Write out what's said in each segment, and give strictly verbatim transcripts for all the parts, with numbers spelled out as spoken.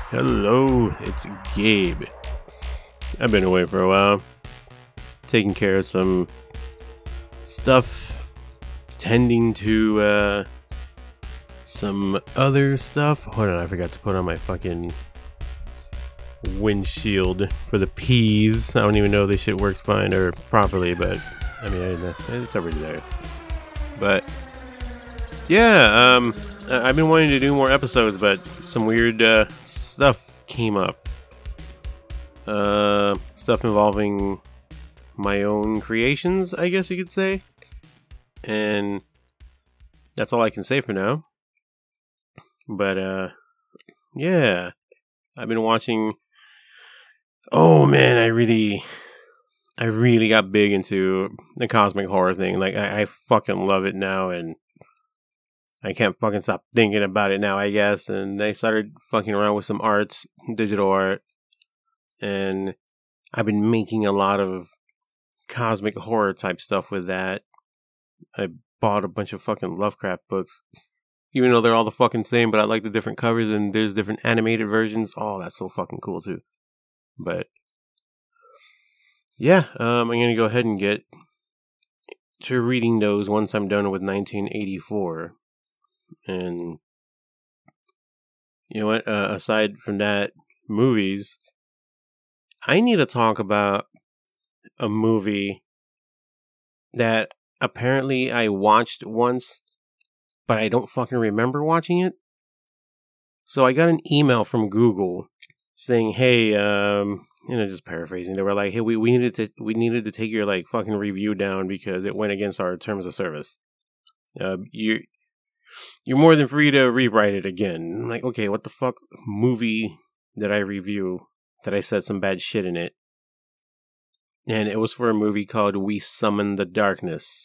Hello, it's Gabe. I've been away for a while, taking care of some stuff, tending to uh, some other stuff. Hold on, I forgot to put on my fucking windshield for the P's. I don't even know if this shit works fine or properly, but I mean, it's already there. But yeah, um, I've been wanting to do more episodes, but some weird uh, stuff came up. Uh, stuff involving my own creations, I guess you could say. And that's all I can say for now. But, uh, yeah. I've been watching... Oh, man, I really... I really got big into the cosmic horror thing. Like, I, I fucking love it now, and I can't fucking stop thinking about it now, I guess. And I started fucking around with some arts, digital art, and I've been making a lot of cosmic horror type stuff with that. I bought a bunch of fucking Lovecraft books, even though they're all the fucking same, but I like the different covers, and there's different animated versions. Oh, that's so fucking cool too. But yeah, um, I'm gonna go ahead and get to reading those once I'm done with nineteen eighty-four. And you know what? Uh, aside from that, movies, I need to talk about a movie that apparently I watched once, but I don't fucking remember watching it. So I got an email from Google saying, "Hey, um, you know, just paraphrasing. They were like, hey, we, we needed to we needed to take your like fucking review down because it went against our terms of service. Uh, you." You're more than free to rewrite it again. I'm like, okay, what the fuck movie did I review that I said some bad shit in it? And it was for a movie called We Summon the Darkness.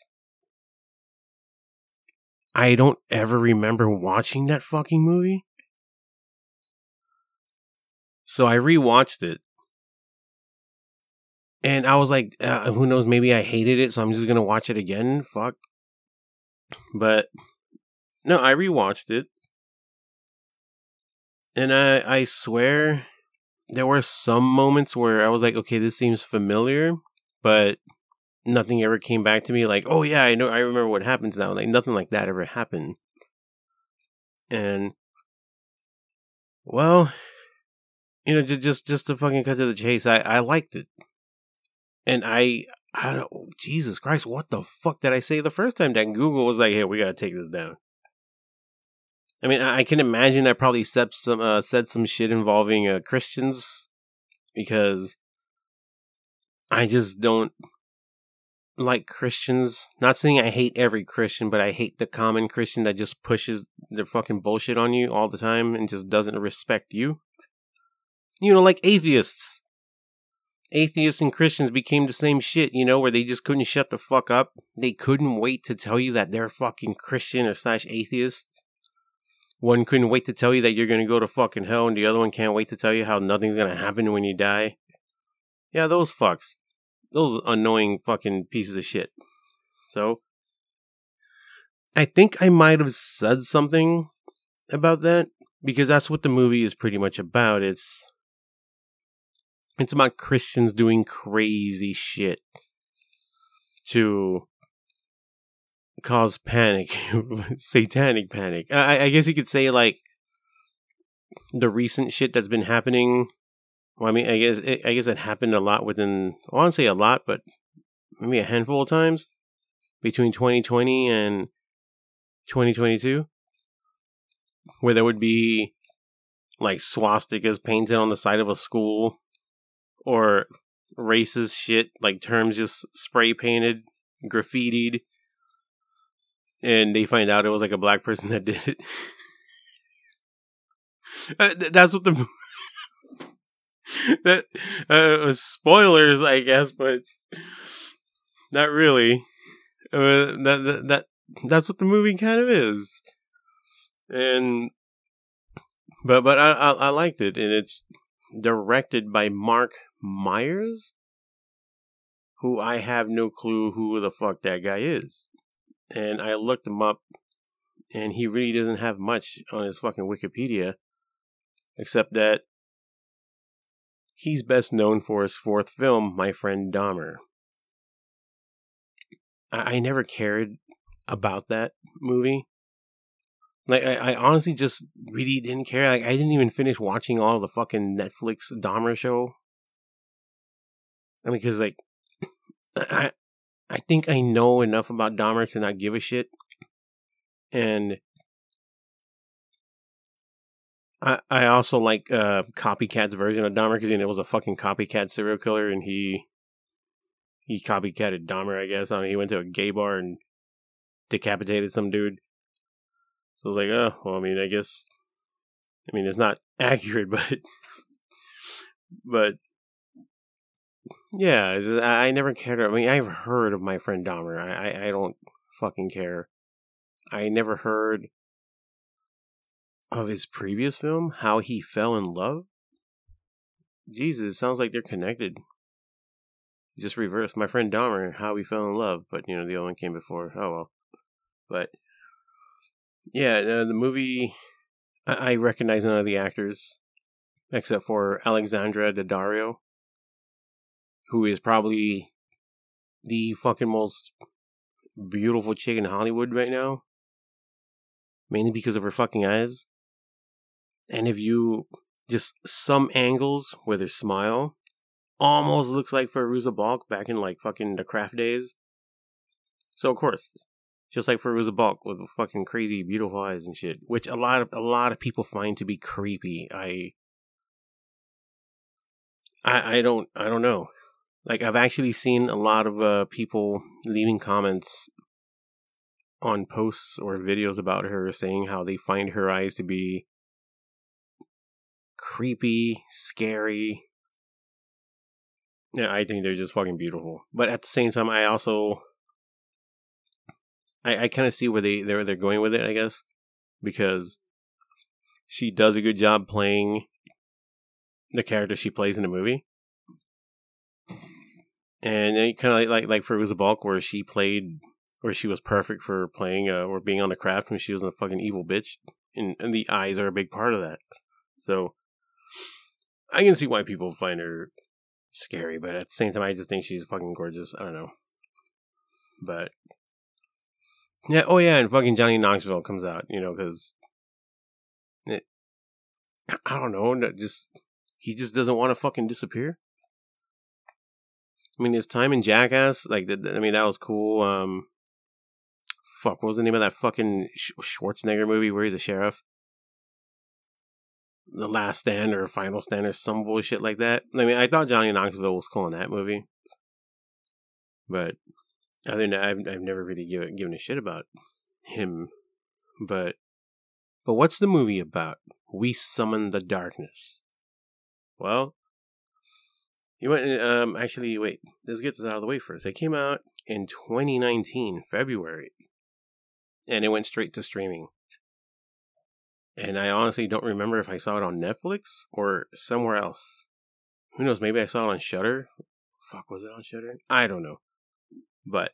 I don't ever remember watching that fucking movie. So I rewatched it. And I was like, uh, who knows, maybe I hated it, so I'm just going to watch it again. Fuck. But no, I rewatched it. And I, I swear there were some moments where I was like, okay, this seems familiar, but nothing ever came back to me like, oh yeah, I know, I remember what happens now. Like nothing like that ever happened. And well, you know, just just, just to fucking cut to the chase, I, I liked it. And I, I don't, Jesus Christ, what the fuck did I say the first time that Google was like, hey, we gotta take this down? I mean, I can imagine I probably said some uh, said some shit involving uh, Christians, because I just don't like Christians. Not saying I hate every Christian, but I hate the common Christian that just pushes their fucking bullshit on you all the time and just doesn't respect you. You know, like atheists. Atheists and Christians became the same shit, you know, where they just couldn't shut the fuck up. They couldn't wait to tell you that they're fucking Christian or slash atheist. One couldn't wait to tell you that you're going to go to fucking hell, and the other one can't wait to tell you how nothing's going to happen when you die. Yeah, those fucks. Those annoying fucking pieces of shit. So, I think I might have said something about that, because that's what the movie is pretty much about. It's, it's about Christians doing crazy shit to cause panic, satanic panic. I, I guess you could say like the recent shit that's been happening. Well, I mean, I guess it, I guess it happened a lot within. I won't say a lot, but maybe a handful of times between twenty twenty and twenty twenty-two, where there would be like swastikas painted on the side of a school, or racist shit like terms just spray painted, graffitied. And they find out it was like a black person that did it. uh, th- that's what the that uh, was spoilers, I guess, but not really. Uh, that, that that that's what the movie kind of is. And but but I, I I liked it, and it's directed by Mark Myers, who I have no clue who the fuck that guy is. And I looked him up, and he really doesn't have much on his fucking Wikipedia, except that he's best known for his fourth film, My Friend Dahmer. I, I never cared about that movie. Like, I, I honestly just really didn't care. Like, I didn't even finish watching all the fucking Netflix Dahmer show. I mean, because, like, I, I think I know enough about Dahmer to not give a shit. And I, I also like uh, Copycat's version of Dahmer, because, you know, it was a fucking copycat serial killer, and he he copycatted Dahmer, I guess. I mean, he went to a gay bar and decapitated some dude. So I was like, oh, well, I mean, I guess, I mean, it's not accurate, but, but, yeah, it's just, I, I never cared. I mean, I've heard of My Friend Dahmer. I, I, I don't fucking care. I never heard of his previous film, How He Fell in Love. Jesus, it sounds like they're connected. Just reverse. My Friend Dahmer, How He Fell in Love, but, you know, the other one came before. Oh, well. But, yeah, uh, the movie, I, I recognize none of the actors, except for Alexandra Daddario, who is probably the fucking most beautiful chick in Hollywood right now. Mainly because of her fucking eyes. And if you, just some angles with her smile, almost looks like Fairuza Balk back in like fucking the Craft days. So of course, just like Fairuza Balk with fucking crazy beautiful eyes and shit, which a lot of a lot of people find to be creepy. I, I, I don't, I don't know. Like, I've actually seen a lot of uh, people leaving comments on posts or videos about her saying how they find her eyes to be creepy, scary. Yeah, I think they're just fucking beautiful. But at the same time, I also, I, I kind of see where they they're they're going with it, I guess, because she does a good job playing the character she plays in the movie. And kind of like, like like Fairuza Balk, where she played, where she was perfect for playing uh, or being on the Craft when she was a fucking evil bitch, and, and the eyes are a big part of that. So I can see why people find her scary, but at the same time, I just think she's fucking gorgeous. I don't know, but yeah. Oh yeah, and fucking Johnny Knoxville comes out, you know, because I don't know, just he just doesn't want to fucking disappear. I mean, his time in Jackass, like, I mean, that was cool. Um, fuck, what was the name of that fucking Schwarzenegger movie where he's a sheriff? The Last Stand or Final Stand or some bullshit like that. I mean, I thought Johnny Knoxville was cool in that movie, but other than that, I've, I've never really given given a shit about him. But but what's the movie about? We Summon the Darkness. Well, you went. Um, actually, wait. Let's get this out of the way first. It came out in twenty nineteen, February, and it went straight to streaming. And I honestly don't remember if I saw it on Netflix or somewhere else. Who knows? Maybe I saw it on Shudder. Fuck, was it on Shudder? I don't know. But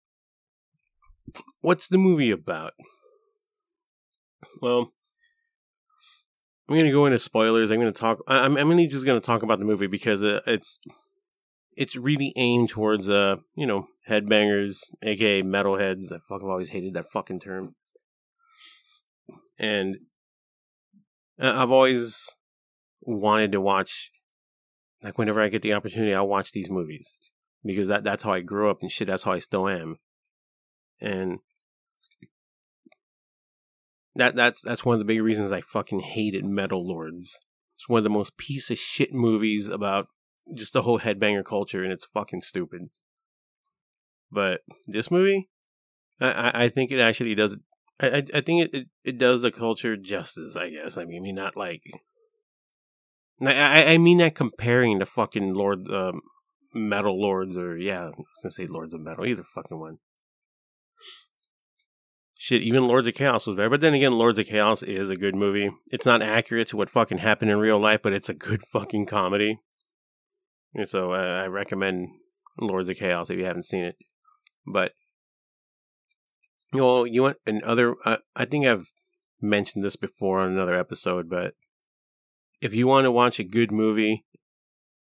what's the movie about? Well, I'm going to go into spoilers. I'm going to talk. I'm, I'm really just going to talk about the movie because uh, it's it's really aimed towards uh you know headbangers, aka metalheads. I fucking always hated that fucking term. And I've always wanted to watch, like, whenever I get the opportunity, I'll watch these movies because that that's how I grew up and shit. That's how I still am. And that that's that's one of the big reasons I fucking hated Metal Lords. It's one of the most piece of shit movies about just the whole headbanger culture, and it's fucking stupid. But this movie, I I think it actually does. I I think it, it, it does the culture justice. I guess. I mean, I mean not like. I I mean that comparing the fucking Lord um, Metal Lords or yeah, I was gonna say Lords of Metal, either fucking one. Shit, even Lords of Chaos was better. But then again, Lords of Chaos is a good movie. It's not accurate to what fucking happened in real life, but it's a good fucking comedy. And so uh, I recommend Lords of Chaos if you haven't seen it. But, you know, you want another, uh, I think I've mentioned this before on another episode, but if you want to watch a good movie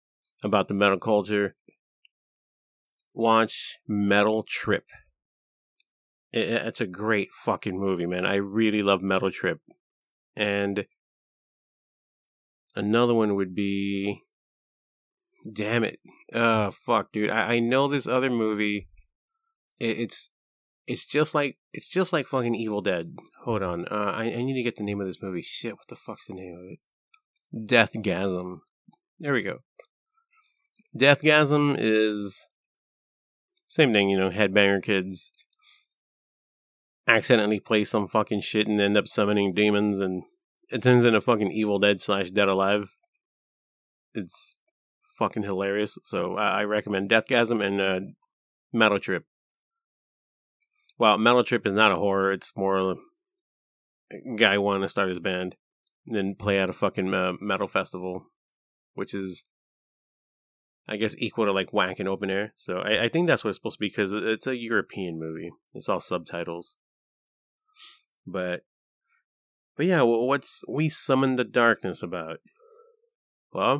about the metal culture, watch Metal Trip. It, it's a great fucking movie, man. I really love Metal Trip. And another one would be, damn it, uh, fuck, dude. I, I know this other movie. It, it's it's just like it's just like fucking Evil Dead. Hold on, uh, I I need to get the name of this movie. Shit, what the fuck's the name of it? Deathgasm. There we go. Deathgasm is same thing, you know. Headbanger kids accidentally play some fucking shit and end up summoning demons, and it turns into fucking Evil Dead slash Dead Alive. It's fucking hilarious. So I, I recommend Deathgasm and uh, Metal Trip. Well, Metal Trip is not a horror. It's more a guy wanting to start his band and then play at a fucking uh, metal festival, which is, I guess, equal to like whack in open air. So I, I think that's what it's supposed to be because it's a European movie. It's all subtitles. But, but yeah, what's We Summon the Darkness about? Well,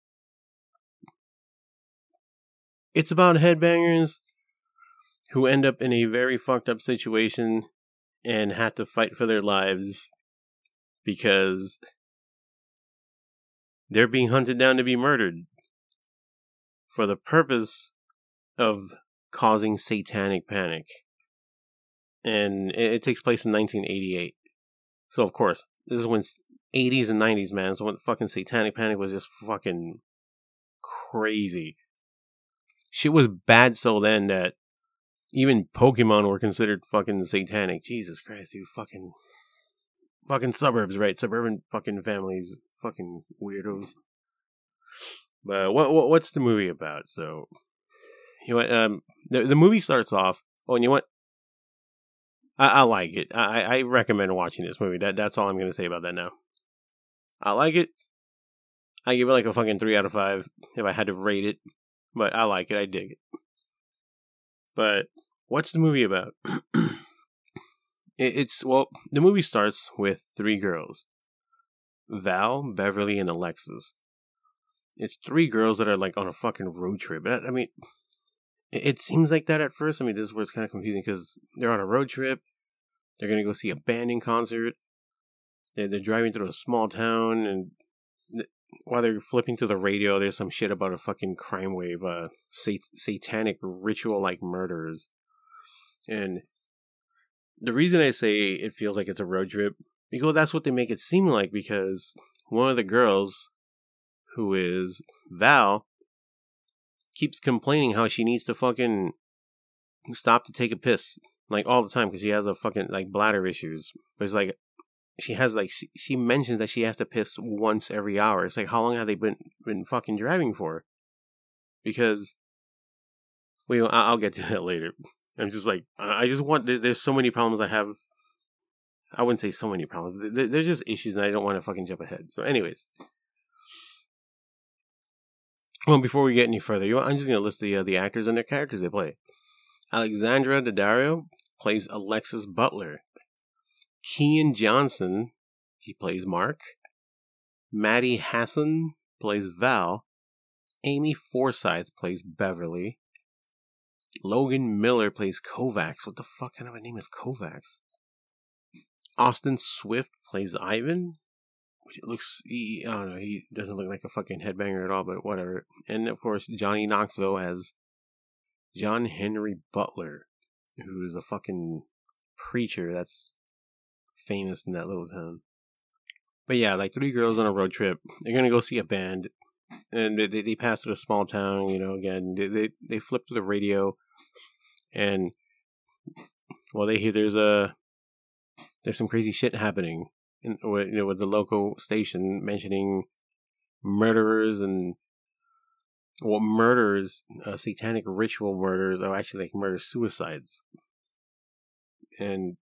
it's about headbangers who end up in a very fucked up situation and have to fight for their lives because they're being hunted down to be murdered for the purpose of causing satanic panic. And it, it takes place in nineteen eighty-eight. So, of course, this is when eighties and nineties, man. So when fucking satanic panic was just fucking crazy. Shit was bad so then that even Pokemon were considered fucking satanic. Jesus Christ, you fucking... Fucking suburbs, right? Suburban fucking families. Fucking weirdos. But what, what what's the movie about? So, you know what? Um, the, the movie starts off... Oh, and you know what? I, I like it. I, I recommend watching this movie. That That's all I'm going to say about that now. I like it. I give it like a fucking three out of five if I had to rate it. But I like it. I dig it. But what's the movie about? it, it's, well, the movie starts with three girls. Val, Beverly, and Alexis. It's three girls that are like on a fucking road trip. I, I mean, it, it seems like that at first. I mean, this is where it's kind of confusing because they're on a road trip. They're going to go see a band in concert. They're, they're driving through a small town, and th- while they're flipping through the radio, there's some shit about a fucking crime wave, uh, sat- satanic ritual-like murders. And the reason I say it feels like it's a road trip, because that's what they make it seem like, because one of the girls, who is Val, keeps complaining how she needs to fucking stop to take a piss, like, all the time, because she has a fucking, like, bladder issues. But it's like, she has, like, she, she mentions that she has to piss once every hour. It's like, how long have they been, been fucking driving for? Because, well, I'll get to that later. I'm just like, I just want, there, there's so many problems I have. I wouldn't say so many problems. There, there's just issues, and I don't want to fucking jump ahead. So anyways. Well, before we get any further, you know, I'm just going to list the uh, the actors and their characters they play. Alexandra Daddario plays Alexis Butler. Kean Johnson, he plays Mark. Maddie Hassan plays Val. Amy Forsyth plays Beverly. Logan Miller plays Kovacs. What the fuck kind of a name is Kovacs? Austin Swift plays Ivan. Which looks, he, I don't know, he doesn't look like a fucking headbanger at all, but whatever. And of course, Johnny Knoxville as John Henry Butler, who is a fucking preacher that's famous in that little town. But yeah, like three girls on a road trip. They're gonna go see a band, and they they pass through a small town. You know, again, they they, they flip to the radio, and well, they hear there's a there's some crazy shit happening. In, you know, with the local station mentioning murderers and well, murders, uh, satanic ritual murders, or actually like murder suicides, and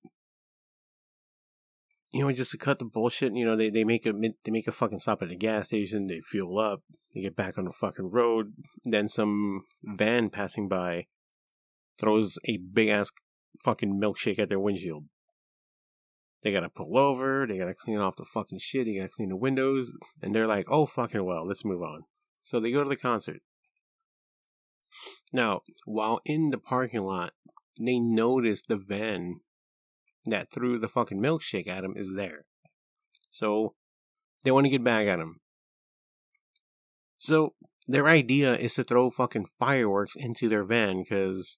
you know, just to cut the bullshit, you know, they, they make a they make a fucking stop at a gas station, they fuel up, they get back on the fucking road, then some van passing by throws a big ass fucking milkshake at their windshield. They gotta pull over, they gotta clean off the fucking shit, they gotta clean the windows, and they're like, oh fucking well, let's move on. So they go to the concert. Now, while in the parking lot, they notice the van that threw the fucking milkshake at him is there. So, they want to get back at him. So, their idea is to throw fucking fireworks into their van because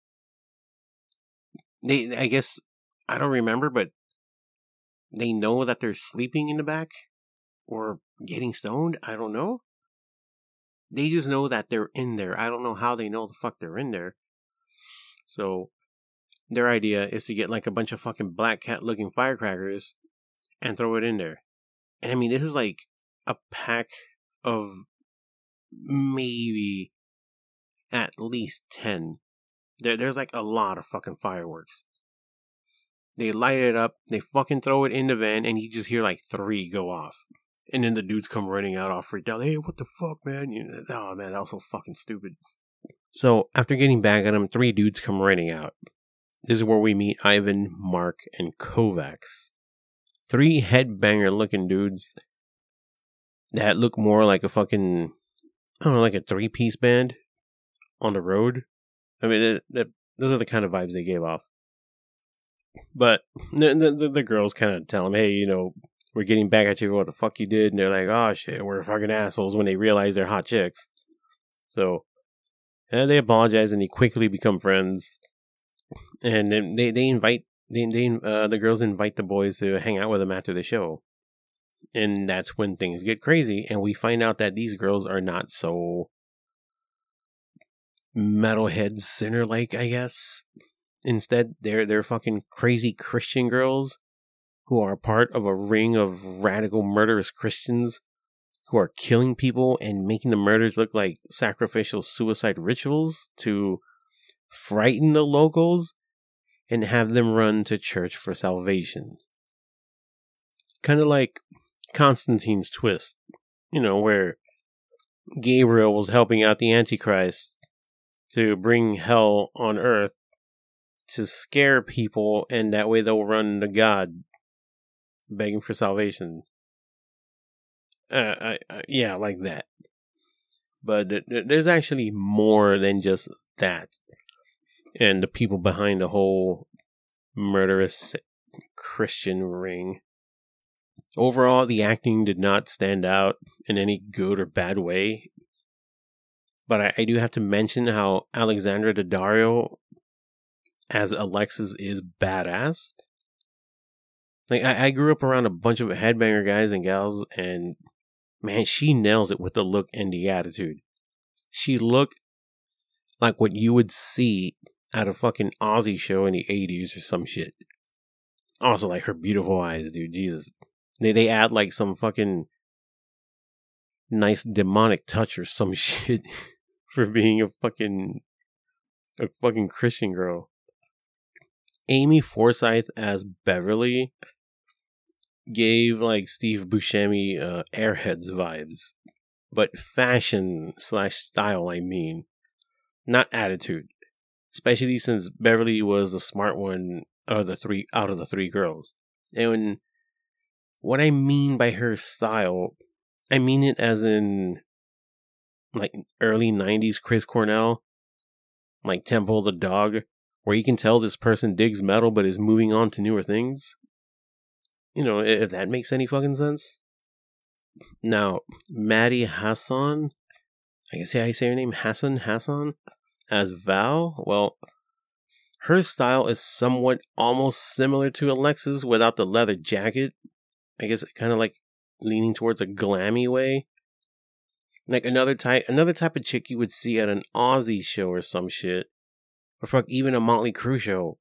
they, I guess, I don't remember, but they know that they're sleeping in the back or getting stoned. I don't know. They just know that they're in there. I don't know how they know the fuck they're in there. So, their idea is to get like a bunch of fucking black cat looking firecrackers and throw it in there. And I mean, this is like a pack of maybe at least ten. There, there's like a lot of fucking fireworks. They light it up, they fucking throw it in the van, and you just hear like three go off. And then the dudes come running out all freaked out. Hey, what the fuck, man? You know, oh, man, that was so fucking stupid. So, after getting back at him, three dudes come running out. This is where we meet Ivan, Mark, and Kovacs. Three headbanger-looking dudes that look more like a fucking, I don't know, like a three-piece band on the road. I mean, it, it, those are the kind of vibes they gave off. But the, the, the girls kind of tell them, hey, you know, we're getting back at you for what the fuck you did. And they're like, oh, shit, we're fucking assholes when they realize they're hot chicks. So, and they apologize and they quickly become friends. And then they, they invite, they, they uh, the girls invite the boys to hang out with them after the show. And that's when things get crazy. And we find out that these girls are not so metalhead sinner-like, I guess. Instead, they're they're fucking crazy Christian girls who are part of a ring of radical murderous Christians who are killing people and making the murders look like sacrificial suicide rituals to frighten the locals and have them run to church for salvation. Kind of like Constantine's twist, you know, where Gabriel was helping out the Antichrist to bring hell on earth to scare people, and that way they'll run to God begging for salvation. Uh, I, I, yeah, like that. But th- th- there's actually more than just that. And the people behind the whole murderous Christian ring. Overall, the acting did not stand out in any good or bad way. But I, I do have to mention how Alexandra Daddario as Alexis is badass. Like, I, I grew up around a bunch of headbanger guys and gals, and man, she nails it with the look and the attitude. She looked like what you would see at a fucking Aussie show in the eighties or some shit. Also, like her beautiful eyes, dude. Jesus. They they add like some fucking nice demonic touch or some shit for being a fucking a fucking Christian girl. Amy Forsyth as Beverly gave like Steve Buscemi uh, Airheads vibes, but fashion slash style, I mean, not attitude. Especially since Beverly was the smart one of the three out of the three girls. And when, what I mean by her style, I mean it as in like early nineties Chris Cornell, like Temple of the Dog, where you can tell this person digs metal but is moving on to newer things. You know, if that makes any fucking sense. Now, Maddie Hassan, I guess how you say her name, Hassan Hassan, as Val. Well, her style is somewhat almost similar to Alexis without the leather jacket. I guess kind of like leaning towards a glammy way. Like another type, another type of chick you would see at an Aussie show or some shit. Or fuck, even a Motley Crue show.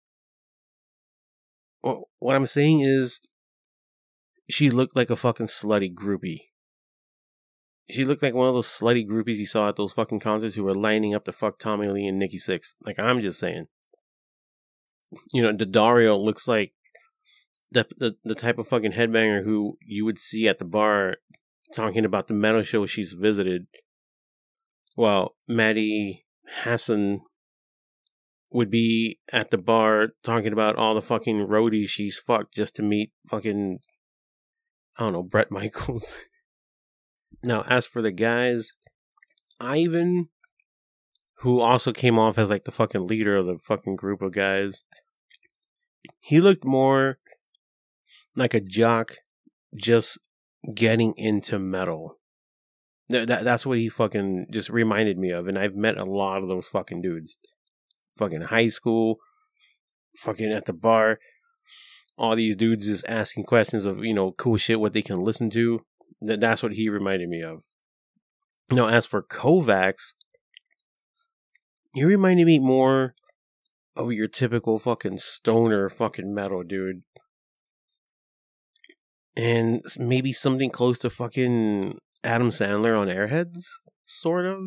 Well, what I'm saying is, she looked like a fucking slutty groupie. She looked like one of those slutty groupies you saw at those fucking concerts who were lining up to fuck Tommy Lee and Nikki Sixx. Like, I'm just saying. You know, Daddario looks like the, the the type of fucking headbanger who you would see at the bar talking about the metal show she's visited. While Maddie Hassan would be at the bar talking about all the fucking roadies she's fucked just to meet fucking, I don't know, Bret Michaels. Now, as for the guys, Ivan, who also came off as like the fucking leader of the fucking group of guys. He looked more like a jock just getting into metal. That, that That's what he fucking just reminded me of. And I've met a lot of those fucking dudes. Fucking high school, fucking at the bar. All these dudes just asking questions of, you know, cool shit, what they can listen to. That That's what he reminded me of. You know, as for Kovacs, he reminded me more of your typical fucking stoner fucking metal dude. And maybe something close to fucking Adam Sandler on Airheads, sort of.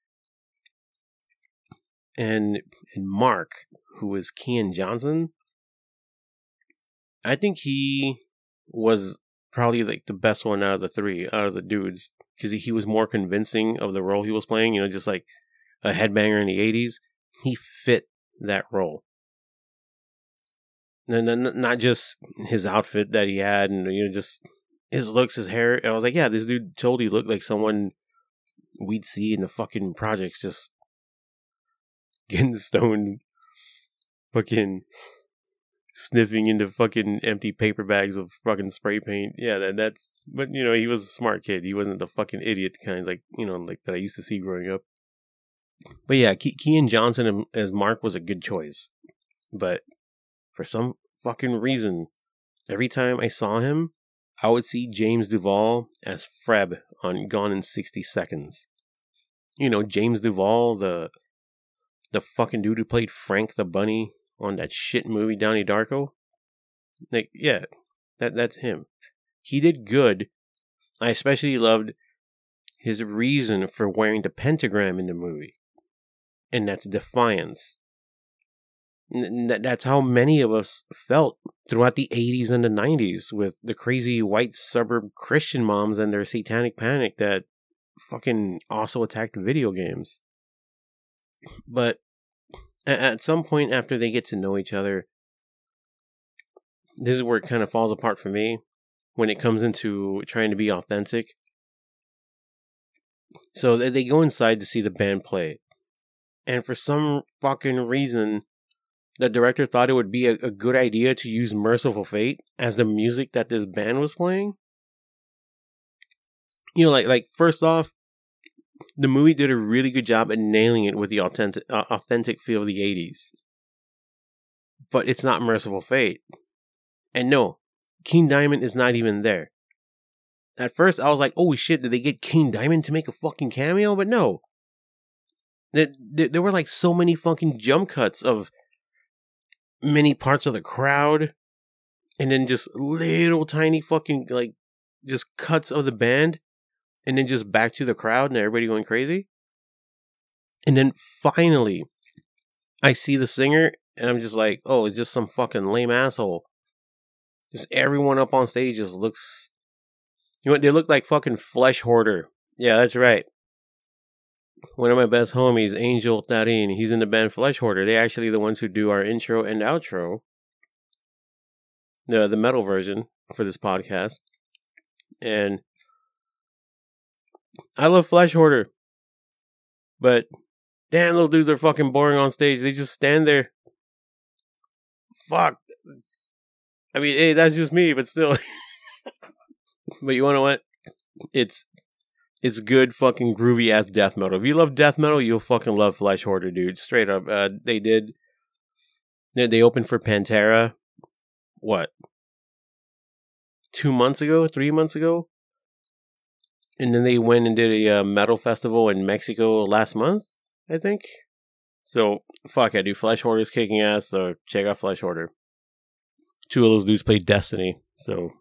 And, and Mark, who is Kean Johnson, I think he was probably like the best one out of the three, out of the dudes, because he was more convincing of the role he was playing. You know, just like a headbanger in the eighties. He fit that role. And then not just his outfit that he had, and you know, just his looks, his hair. I was like, yeah, this dude totally looked like someone we'd see in the fucking projects, just getting stoned, fucking sniffing into fucking empty paper bags of fucking spray paint. Yeah, that that's. But you know, he was a smart kid. He wasn't the fucking idiot kind, like you know, like that I used to see growing up. But yeah, Ke- Kean Johnson as Mark was a good choice. But for some fucking reason, every time I saw him, I would see James Duval as Freb on Gone in sixty seconds. You know, James Duval, the the fucking dude who played Frank the Bunny on that shit movie Donnie Darko. Like, yeah, that that's him. He did good. I especially loved his reason for wearing the pentagram in the movie. And that's defiance. That's how many of us felt throughout the eighties and the nineties with the crazy white suburb Christian moms and their satanic panic that fucking also attacked video games. But at some point after they get to know each other, this is where it kind of falls apart for me when it comes into trying to be authentic. So they go inside to see the band play. And for some fucking reason, the director thought it would be a, a good idea to use Merciful Fate as the music that this band was playing. You know, like, like first off, the movie did a really good job at nailing it with the authentic, uh, authentic feel of the eighties. But it's not Merciful Fate. And no, King Diamond is not even there. At first, I was like, oh shit, did they get King Diamond to make a fucking cameo? But no. There, there were like so many fucking jump cuts of many parts of the crowd, and then just little tiny fucking like just cuts of the band, and then just back to the crowd and everybody going crazy. And then finally, I see the singer, and I'm just like, oh, it's just some fucking lame asshole. Just everyone up on stage just looks, you know what, they look like fucking Flesh Hoarder. Yeah, that's right. One of my best homies, Angel Tarin, he's in the band Flesh Hoarder. They're actually the ones who do our intro and outro. The, the metal version for this podcast. And I love Flesh Hoarder. But damn, those dudes are fucking boring on stage. They just stand there. Fuck. I mean, hey, that's just me, but still. But you want to know what? It's It's good fucking groovy ass death metal. If you love death metal, you'll fucking love Flesh Hoarder, dude. Straight up. Uh, they did. They, they opened for Pantera. What? Two months ago? Three months ago? And then they went and did a uh, metal festival in Mexico last month, I think. So, fuck it, dude. Flesh Hoarder's kicking ass, so check out Flesh Hoarder. Two of those dudes played Destiny, so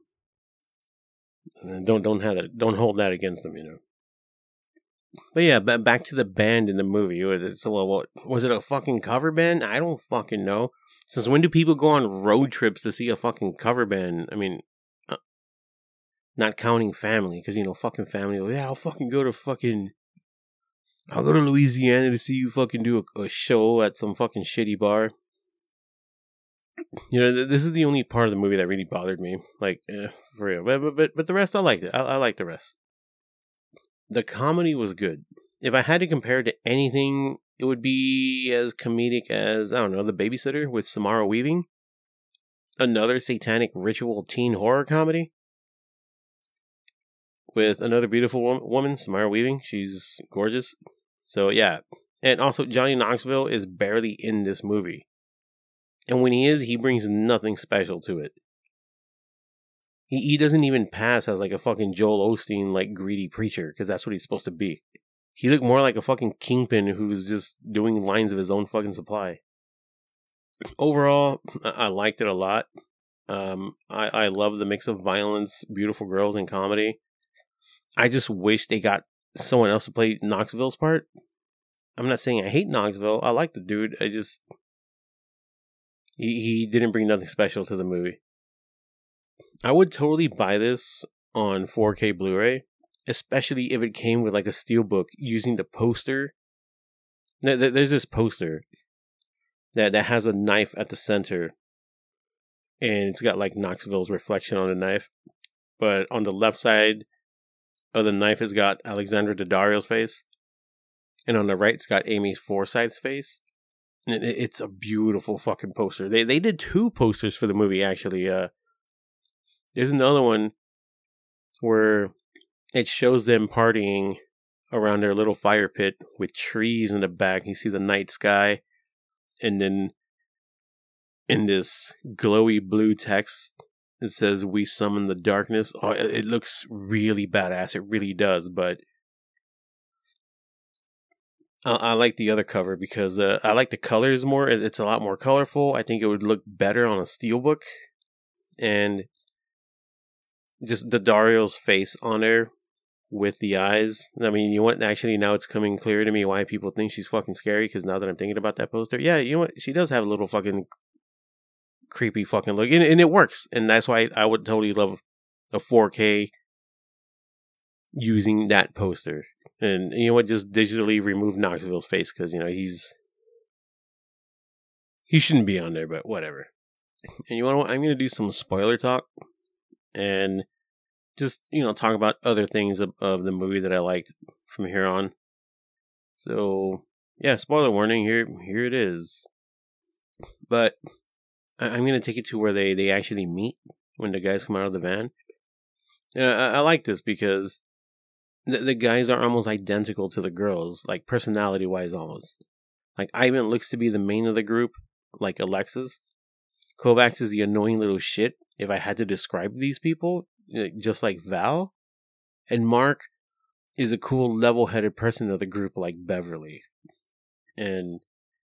don't don't have that. Don't hold that against them, you know. But yeah, b- back to the band in the movie. So, what was it? A fucking cover band? I don't fucking know. Since when do people go on road trips to see a fucking cover band? I mean, uh, not counting family, because you know, fucking family. Yeah, I'll fucking go to fucking. I'll go to Louisiana to see you fucking do a, a show at some fucking shitty bar. You know, th- this is the only part of the movie that really bothered me. Like, eh, for real. But, but but but the rest, I liked it. I, I liked the rest. The comedy was good. If I had to compare it to anything it would be as comedic as, I don't know, The Babysitter with Samara Weaving. Another satanic ritual teen horror comedy with another beautiful wo- woman, Samara Weaving. She's gorgeous. So, yeah. And also, Johnny Knoxville is barely in this movie. And when he is, he brings nothing special to it. He, he doesn't even pass as like a fucking Joel Osteen, like, greedy preacher, because that's what he's supposed to be. He looked more like a fucking kingpin who's just doing lines of his own fucking supply. Overall, I, I liked it a lot. Um, I, I love the mix of violence, beautiful girls, and comedy. I just wish they got someone else to play Knoxville's part. I'm not saying I hate Knoxville. I like the dude. I just... He, he didn't bring nothing special to the movie. I would totally buy this on four K Blu-ray, especially if it came with like a steelbook using the poster. There's this poster that, that has a knife at the center, and it's got like Knoxville's reflection on the knife. But on the left side of the knife, it's got Alexandra Daddario's face, and on the right, it's got Amy Forsyth's face. And it, it's a beautiful fucking poster. They they did two posters for the movie actually. Uh, there's another one where it shows them partying around their little fire pit with trees in the back. You see the night sky, and then in this glowy blue text, it says, "We summon the darkness." Oh, it looks really badass. It really does. But I, I like the other cover because uh, I like the colors more. It's a lot more colorful. I think it would look better on a steelbook. And just Daddario's face on there with the eyes. I mean, you know what? Actually, now it's coming clear to me why people think she's fucking scary. Because now that I'm thinking about that poster, yeah, you know what? She does have a little fucking creepy fucking look, and, and it works. And that's why I would totally love a four K using that poster. And you know what? Just digitally remove Knoxville's face because, you know, he's he shouldn't be on there, but whatever. And you know what? I'm going to do some spoiler talk and just, you know, talk about other things of, of the movie that I liked from here on. So, yeah, spoiler warning, here here it is. But I, I'm going to take it to where they, they actually meet when the guys come out of the van. Uh, I, I like this because the, the guys are almost identical to the girls, like personality-wise almost. Like, Ivan looks to be the main of the group, like Alexis. Kovacs is the annoying little shit, if I had to describe these people, just like Val. And Mark is a cool, level-headed person of the group, like Beverly. And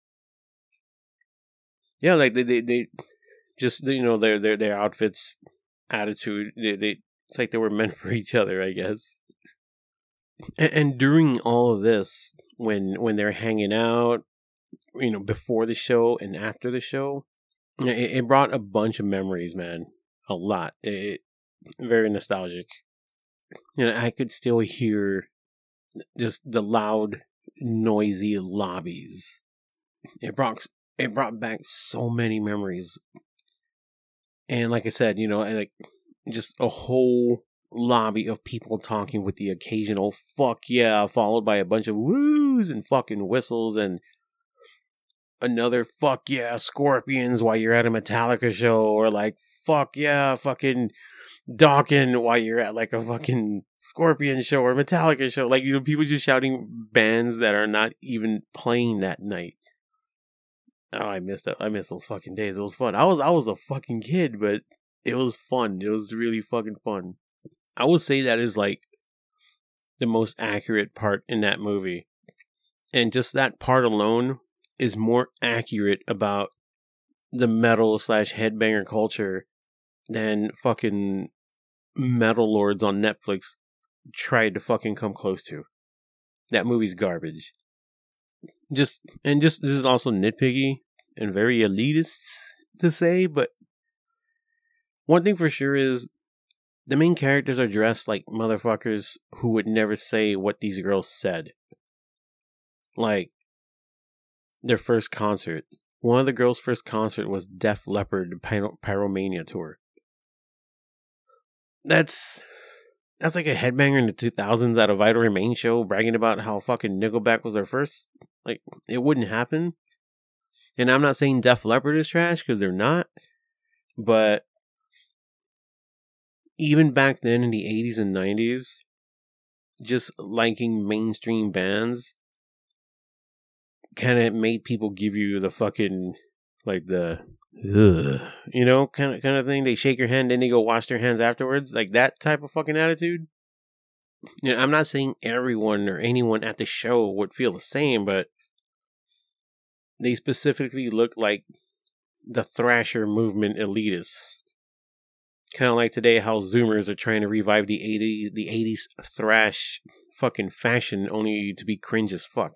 yeah, like they, they, they just, you know, their their their outfits, attitude, they, they it's like they were meant for each other, I guess. And, and during all of this, when when they're hanging out, you know, before the show and after the show, it, it brought a bunch of memories, man. A lot. It very nostalgic. You know, I could still hear just the loud, noisy lobbies. It brought it brought back so many memories. And like I said, you know, like just a whole lobby of people talking with the occasional fuck yeah, followed by a bunch of woos and fucking whistles and another fuck yeah, Scorpions while you're at a Metallica show, or like fuck yeah, fucking Dawkins while you're at like a fucking Scorpion show or Metallica show. Like, you know, people just shouting bands that are not even playing that night. Oh, I missed that. I missed those fucking days. It was fun. I was I was a fucking kid, but it was fun. It was really fucking fun. I would say that is like the most accurate part in that movie. And just that part alone is more accurate about the metal slash headbanger culture than fucking Metal Lords on Netflix tried to fucking come close to. That movie's garbage. Just, and just, this is also nitpicky and very elitist to say, but one thing for sure is the main characters are dressed like motherfuckers who would never say what these girls said. Like, their first concert. One of the girls' first concert was Def Leppard Pyro- Pyromania Tour. That's that's like a headbanger in the two thousands at a Vital Remain show bragging about how fucking Nickelback was their first Like, it wouldn't happen. And I'm not saying Def Leppard is trash, because they're not. But even back then in the eighties and nineties, just liking mainstream bands kind of made people give you the fucking, like, the, ugh, you know, kind of kind of thing. They shake your hand, then they go wash their hands afterwards. Like, that type of fucking attitude. You know, I'm not saying everyone or anyone at the show would feel the same, but they specifically look like the thrasher movement elitists. Kind of like today how Zoomers are trying to revive the eighties, the eighties thrash fucking fashion, only to be cringe as fuck.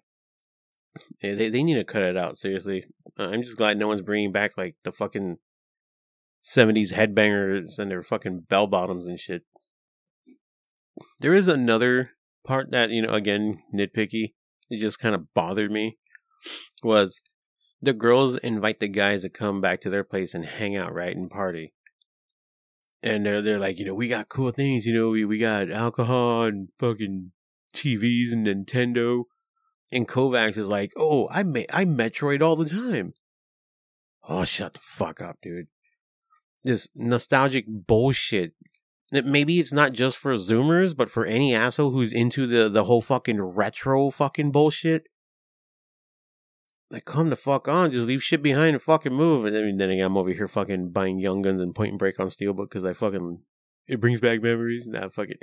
Yeah, they, they need to cut it out, seriously. Uh, I'm just glad no one's bringing back, like, the fucking seventies headbangers and their fucking bell bottoms and shit. There is another part that, you know, again, nitpicky, it just kind of bothered me, was the girls invite the guys to come back to their place and hang out, right, and party. And they're, they're like, you know, we got cool things, you know, we, we got alcohol and fucking T Vs and Nintendo. And Kovacs is like, oh, I, me- I Metroid all the time. Oh, shut the fuck up, dude. This nostalgic bullshit. Maybe it's not just for Zoomers, but for any asshole who's into the, the whole fucking retro fucking bullshit. Like, come the fuck on, just leave shit behind and fucking move. And then, then again, I'm over here fucking buying Young Guns and Point and Break on Steelbook because I fucking, it brings back memories. Nah, fucking.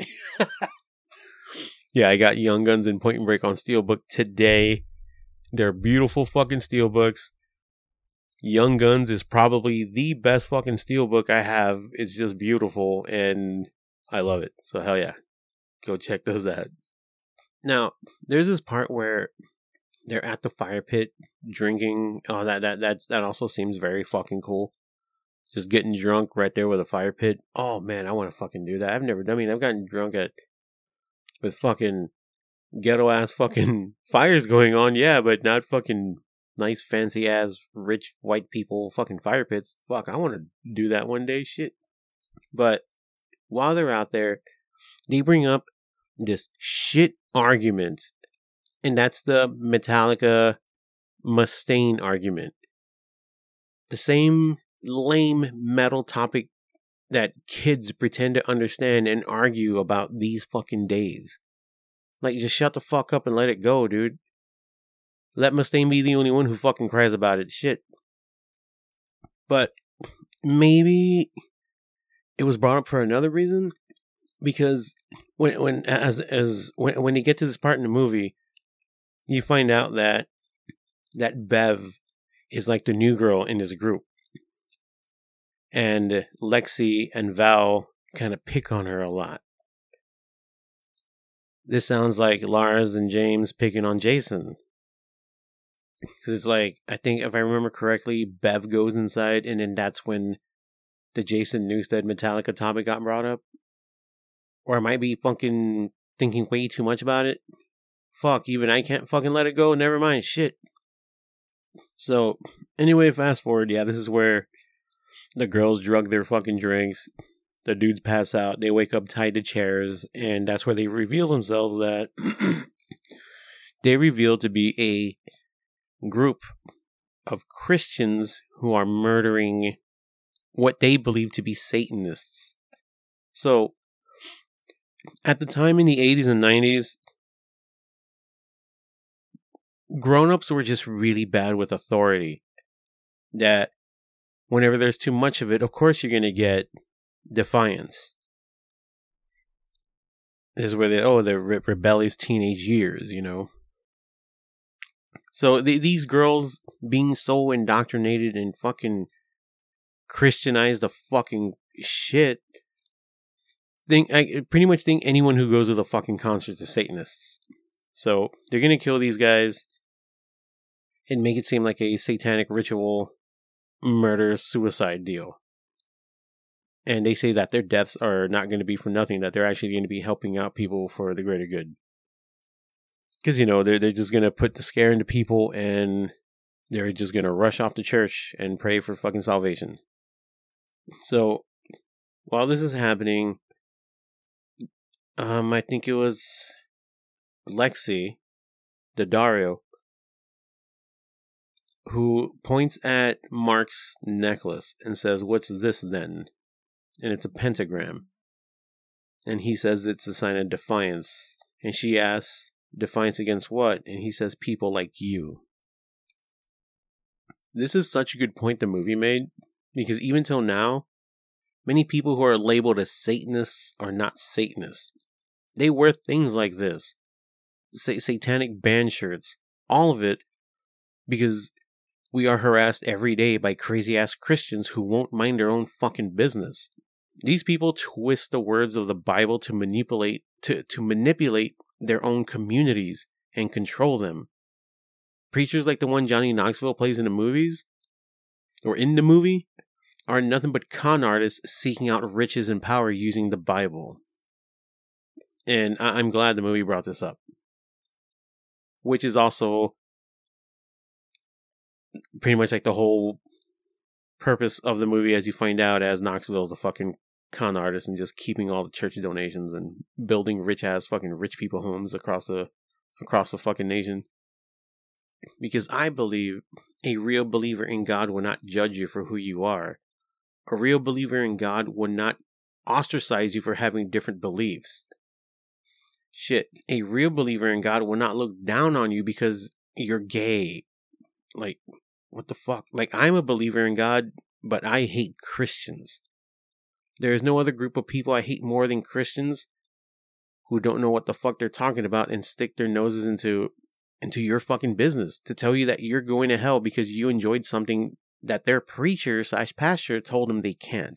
Yeah, I got Young Guns and Point and Break on Steelbook today. They're beautiful fucking Steelbooks. Young Guns is probably the best fucking Steelbook I have. It's just beautiful and I love it. So hell yeah, go check those out. Now, there's this part where they're at the fire pit drinking. Oh, that that that's, that also seems very fucking cool. Just getting drunk right there with a fire pit. Oh man, I want to fucking do that. I've never done. I mean, I've gotten drunk at with fucking ghetto ass fucking fires going on, yeah, but not fucking nice fancy ass rich white people fucking fire pits. Fuck, I want to do that one day. Shit. But while they're out there, they bring up this shit argument. And that's the Metallica Mustaine argument. The same lame metal topic that kids pretend to understand and argue about these fucking days. Like, just shut the fuck up and let it go, dude. Let Mustaine be the only one who fucking cries about it. Shit. But maybe it was brought up for another reason. Because when when as as when when you get to this part in the movie, you find out that that Bev is like the new girl in this group. And Lexi and Val kind of pick on her a lot. This sounds like Lars and James picking on Jason. Because it's like, I think if I remember correctly, Bev goes inside and then that's when the Jason Newsted Metallica topic got brought up. Or I might be fucking thinking way too much about it. Fuck, even I can't fucking let it go. Never mind, shit. So, anyway, fast forward. Yeah, this is where the girls drug their fucking drinks. The dudes pass out. They wake up tied to chairs. And that's where they reveal themselves that they reveal to be a group of Christians who are murdering what they believe to be Satanists. So, at the time in the eighties and nineties, grown-ups were just really bad with authority. That whenever there's too much of it, of course you're going to get defiance. This is where they, oh, the re- rebellious teenage years, you know. So the, these girls being so indoctrinated and fucking Christianized the fucking shit, think I pretty much think anyone who goes to the fucking concerts are Satanists. So they're going to kill these guys and make it seem like a satanic ritual murder suicide deal. And they say that their deaths are not going to be for nothing, that they're actually going to be helping out people for the greater good. Because, you know, they're, they're just going to put the scare into people and they're just going to rush off to church and pray for fucking salvation. So, while this is happening, um, I think it was Lexi, the Dario, who points at Mark's necklace and says, "What's this then?" And it's a pentagram. And he says it's a sign of defiance. And she asks, "Defiance against what?" And he says, "People like you." This is such a good point the movie made, because even till now, many people who are labeled as Satanists are not Satanists. They wear things like this. Sa- satanic band shirts. All of it because we are harassed every day by crazy ass Christians who won't mind their own fucking business. These people twist the words of the Bible to manipulate to, to manipulate their own communities and control them. Preachers like the one Johnny Knoxville plays in the movies, or in the movie, are nothing but con artists seeking out riches and power using the Bible. And I- I'm glad the movie brought this up. Which is also pretty much like the whole purpose of the movie, as you find out, as Knoxville is a fucking con artist and just keeping all the church donations and building rich ass fucking rich people homes across the across the fucking nation. Because I believe a real believer in God will not judge you for who you are. A real believer in God will not ostracize you for having different beliefs. Shit, a real believer in God will not look down on you because you're gay. Like, what the fuck? Like, I'm a believer in God, but I hate Christians. There is no other group of people I hate more than Christians who don't know what the fuck they're talking about and stick their noses into into your fucking business to tell you that you're going to hell because you enjoyed something that their preacher slash pastor told them they can't.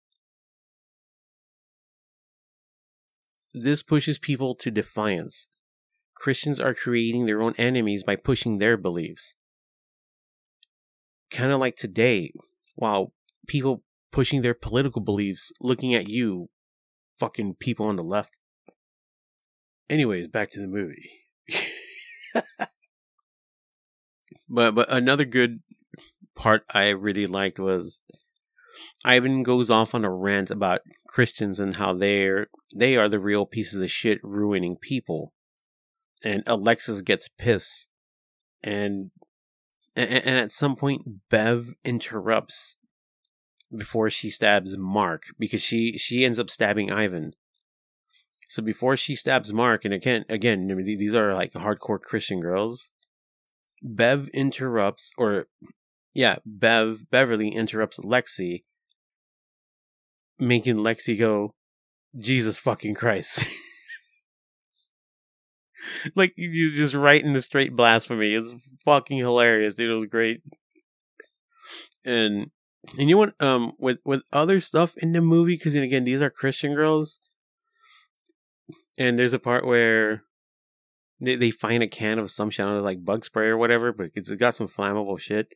This pushes people to defiance. Christians are creating their own enemies by pushing their beliefs. Kind of like today, while people pushing their political beliefs, looking at you, fucking people on the left. Anyways, back to the movie. but but another good part I really liked was Ivan goes off on a rant about Christians and how they're they are the real pieces of shit ruining people. And Alexis gets pissed. And and, and at some point Bev interrupts before she stabs Mark, because she she ends up stabbing Ivan. So before she stabs Mark, and again, again, these are like hardcore Christian girls, Bev interrupts, or yeah, Bev, Beverly interrupts Lexi, making Lexi go, "Jesus fucking Christ." Like, you just right in the straight blasphemy. It's fucking hilarious, dude. It was great. And, and you know what, um, with, with other stuff in the movie, because again, these are Christian girls, and there's a part where they, they find a can of some shit, like bug spray or whatever, but it's got some flammable shit.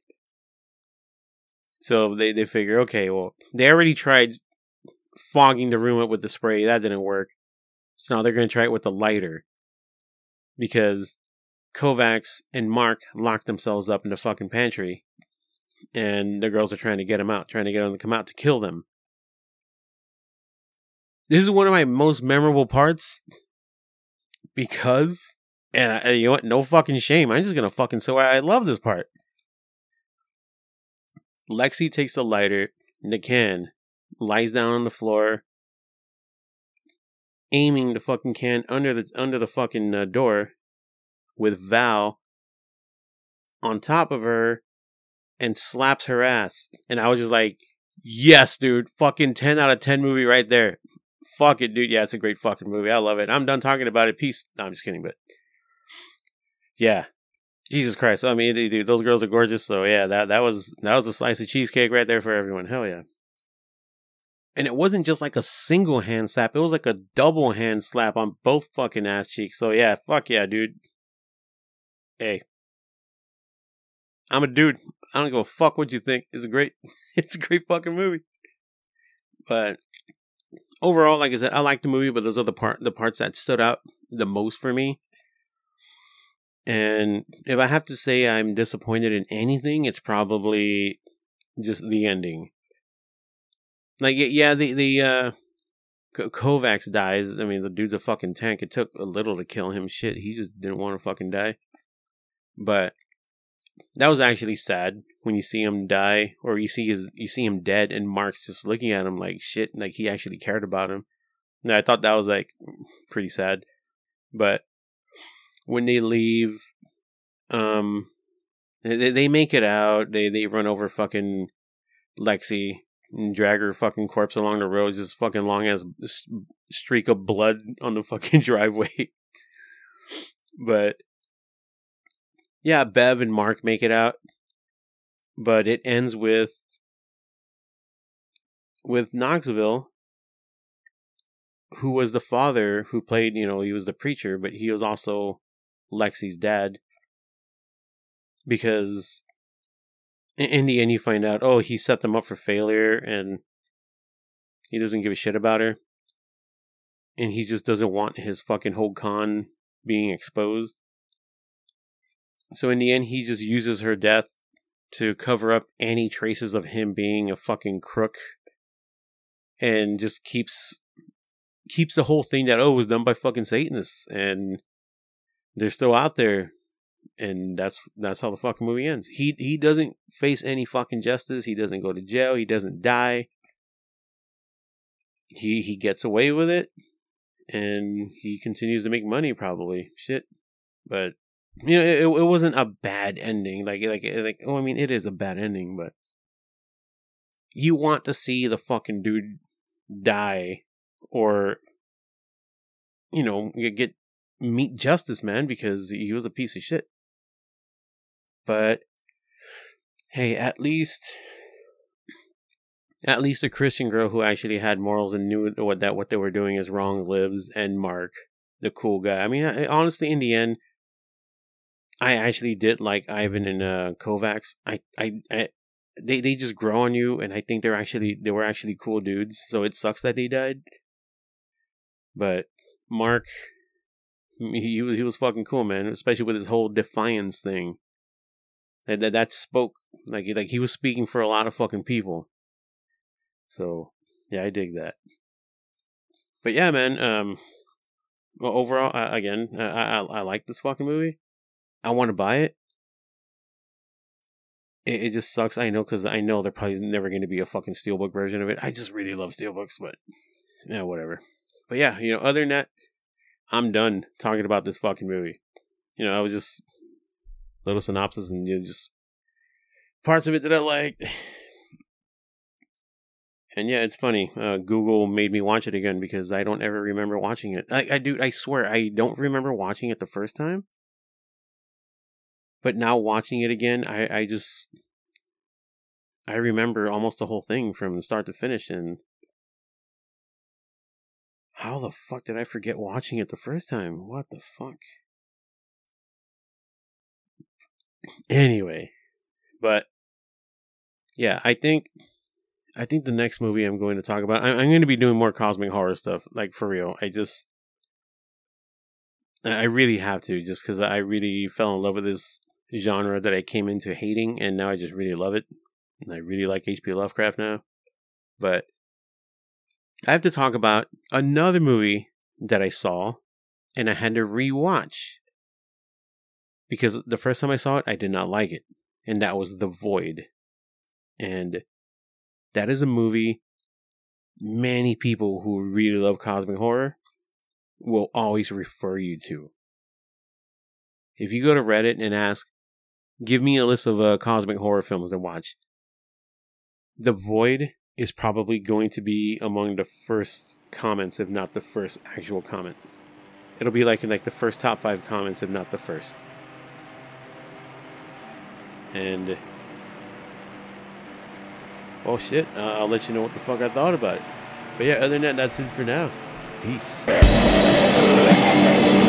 So they, they figure, okay, well, they already tried fogging the room up with the spray. That didn't work. So now they're going to try it with the lighter. Because Kovacs and Mark locked themselves up in the fucking pantry. And the girls are trying to get them out, trying to get them to come out to kill them. This is one of my most memorable parts. Because, and I, you know what, no fucking shame. I'm just going to fucking say I love this part. Lexi takes the lighter, the can, lies down on the floor, aiming the fucking can under the under the fucking uh, door, with Val on top of her, and slaps her ass. And I was just like, yes, dude, fucking ten out of ten movie right there. Fuck it, dude. Yeah, it's a great fucking movie. I love it. I'm done talking about it. Peace. No, I'm just kidding, but yeah. Jesus Christ. I mean, dude, those girls are gorgeous. So yeah, that, that was that was a slice of cheesecake right there for everyone. Hell yeah. And it wasn't just like a single hand slap. It was like a double hand slap on both fucking ass cheeks. So yeah, fuck yeah, dude. Hey. I'm a dude. I don't give a fuck what you think. It's a great, it's a great fucking movie. But overall, like I said, I like the movie, but those are the part, the parts that stood out the most for me. And if I have to say I'm disappointed in anything, it's probably just the ending. Like, yeah, the, the, uh, Kovacs dies. I mean, the dude's a fucking tank. It took a little to kill him. Shit, he just didn't want to fucking die. But that was actually sad when you see him die, or you see his you see him dead, and Mark's just looking at him like shit, like he actually cared about him. And I thought that was like pretty sad. But when they leave, um, they they make it out. They they run over fucking Lexi and drag her fucking corpse along the road, just fucking long as streak of blood on the fucking driveway. But yeah, Bev and Mark make it out, but it ends with with Knoxville, who was the father who played, you know, he was the preacher, but he was also Lexi's dad. Because in the end, you find out, oh, he set them up for failure, and he doesn't give a shit about her. And he just doesn't want his fucking whole con being exposed. So in the end, he just uses her death to cover up any traces of him being a fucking crook. And just keeps keeps the whole thing that, oh, it was done by fucking Satanists. And they're still out there. And that's that's how the fucking movie ends. He he doesn't face any fucking justice. He doesn't go to jail. He doesn't die. He he gets away with it, and he continues to make money. Probably shit, but you know it, it wasn't a bad ending. Like like like oh, I mean it is a bad ending, but you want to see the fucking dude die, or you know get meet justice, man, because he was a piece of shit. But hey, at least, at least a Christian girl who actually had morals and knew what that what they were doing is wrong lives, and Mark, the cool guy. I mean, I, honestly, in the end, I actually did like Ivan and uh, Kovacs. I, I, I, they they just grow on you, and I think they're actually they were actually cool dudes. So it sucks that they died. But Mark, he he was fucking cool, man. Especially with his whole defiance thing. That, that that spoke like like he was speaking for a lot of fucking people. So yeah, I dig that. But yeah, man. Um, well, overall, uh, again, I, I I like this fucking movie. I want to buy it. It, it just sucks. I know because I know there probably never going to be a fucking steelbook version of it. I just really love steelbooks, but yeah, whatever. But yeah, you know, other than that, I'm done talking about this fucking movie. You know, I was just. Little synopsis and you know, just parts of it that I liked. And yeah, it's funny. Uh, Google made me watch it again because I don't ever remember watching it. I, I do. I swear, I don't remember watching it the first time. But now watching it again, I, I just I remember almost the whole thing from start to finish. And how the fuck did I forget watching it the first time? What the fuck? Anyway, but yeah, I think I think the next movie I'm going to talk about, I'm, I'm going to be doing more cosmic horror stuff, like for real. I just, I really have to, just because I really fell in love with this genre that I came into hating, and now I just really love it. And I really like H P Lovecraft now. But I have to talk about another movie that I saw, and I had to rewatch. Because the first time I saw it, I did not like it. And that was The Void. And that is a movie many people who really love cosmic horror will always refer you to. If you go to Reddit and ask, give me a list of uh, cosmic horror films to watch, The Void is probably going to be among the first comments, if not the first actual comment. It'll be like in like the first top five comments, if not the first. And, well, shit, uh, I'll let you know what the fuck I thought about it. But yeah, other than that, that's it for now. Peace.